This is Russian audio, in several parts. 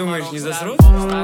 думаешь, не засрут?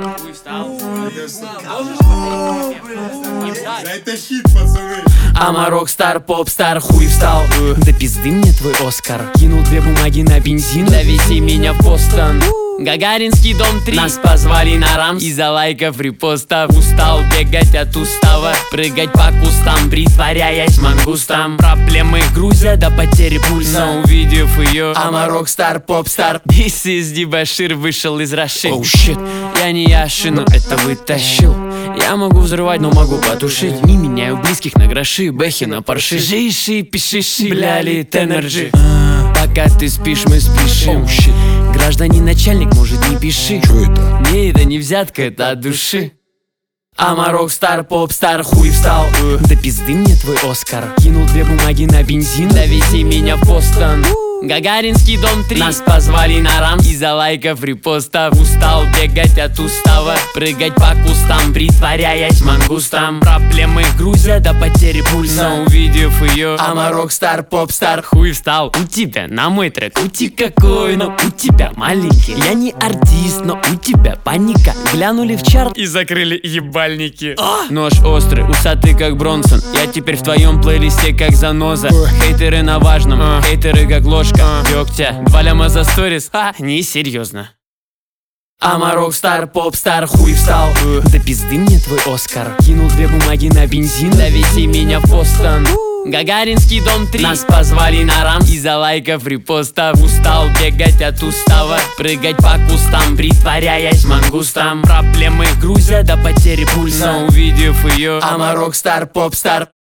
Это хит, пацаны. Ама рок-стар, поп-стар, хуй встал. Да пизды мне твой Оскар. Кинул 2 бумаги на бензин, довези меня в Бостон. Гагаринский дом 3. Нас позвали на рамс из-за лайков, репостов. Устал бегать от устава, прыгать по кустам, притворяясь мангустом. Проблемы грузят до потери пульса. Но увидев ее, ама рок-стар, поп-стар, This is дебошир вышел из Раши. Оу щит, я не Яши, но это вытащил. Я могу взрывать, но могу потушить. Не меняю близких на гроши, бэхи на парши. Жиши, пишиши, бляли, энерджи. Пока ты спишь, мы спешим. Гражданин начальник, может, не пиши. Чё это? Не, это не взятка, это от души. Ама рок-стар, поп-стар, хуй встал. Да пизды мне твой Оскар. Кинул 2 бумаги на бензин, довези меня в Бостон. Гагаринский дом 3. Нас позвали на рамс из-за лайков, репостов. Устал бегать от устава, прыгать по кустам, притворяясь мангустом. Проблемы грузят до потери пульса. Но увидев ее, ама рок-стар, поп-стар, хуй встал. У тебя на мой трек ути какой, но у тебя маленький. Я не артист, но у тебя паника. Глянули в чарт И закрыли ебальники. Нож острый, усатый как Бронсон. Я теперь в твоем плейлисте как заноза. Хейтеры на важном, хейтеры как ложка дегтя. 2 ляма за сторис, несерьезно. Ама рок-стар, поп-стар, хуй встал. Да пизды мне твой Оскар. Кинул 2 бумаги на бензин, довези меня в Бостон. Гагаринский дом 3. Нас позвали на рамс из-за лайков, репостов. Устал бегать от устава, прыгать по кустам, притворяясь мангустом. Проблемы грузят до потери пульса. Но увидев ее, ама рок-стар, поп-стар.